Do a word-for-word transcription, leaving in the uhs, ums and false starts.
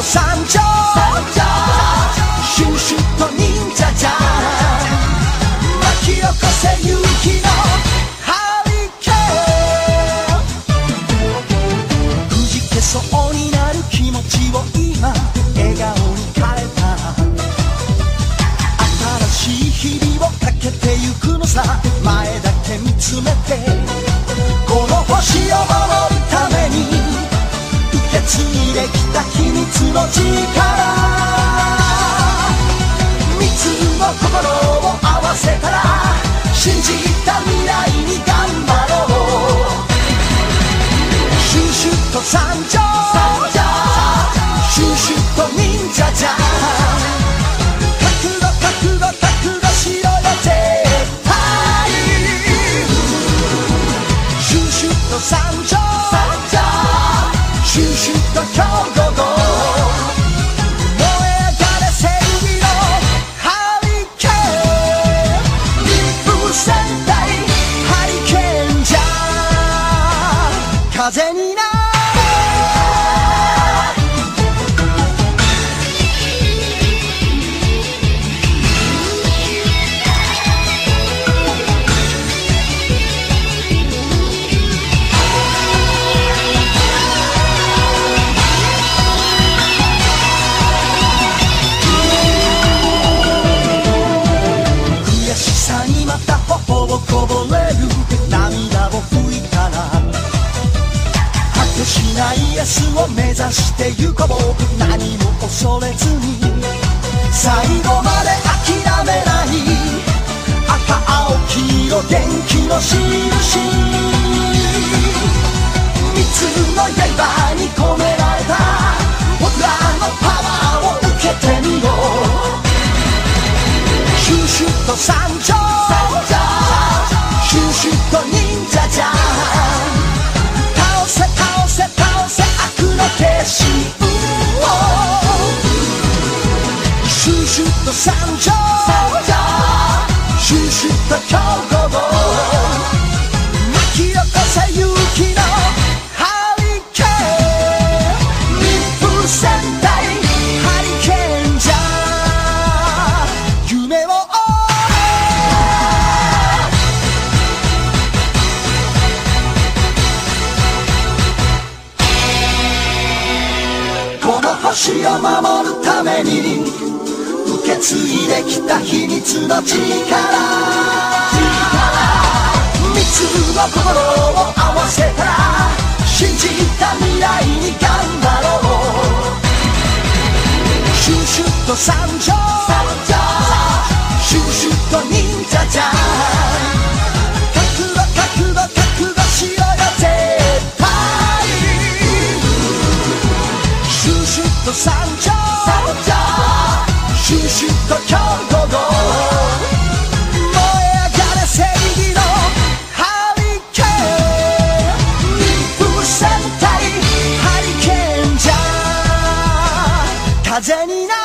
と参上、シュシュと忍者じゃん、巻き起こせ勇気のハリケーン、くじけそうになる気持ちを今笑顔に変えた、新しい日々をかけてゆくのさ、前だけ見つめて、この星を守るために受け継いできた秘密の力、三つの心を合わせたら信じた未来に頑張ろう、シュシュと参上、シュシュと忍者じゃん、覚悟覚悟覚悟しろよ絶対、シュシュと参上、シュシュと今日午後、燃え上がれ正義のハリケーン、一風戦隊ハリケーンじゃ風になれ、こぼれる涙を拭いたら、果てしない明日を目指してゆこう、何も恐れずに最後まで諦めない、赤青黄色元気の印、三つの刃に込められた僕らのパワーを受けてみよう、シュシュと参上、シュシュと忍者じゃん、倒せ倒せ倒せ悪の化身を、シュシュと参上、シュシュと今日午後、巻き起こせ勇気のハリケーン、一風戦隊ハリケーンじゃん、夢を星を守るために受け継いできた秘密の力、三つの心を合わせたら信じた未来に頑張ろう、シュシュと参上、シュシュと忍者じゃん、覚悟覚悟覚悟しろよ絶対、シュシュと参上、シュシュと今日午後、燃え上がれ正義のハリケーン、一風戦隊ハリケーンじゃ風になる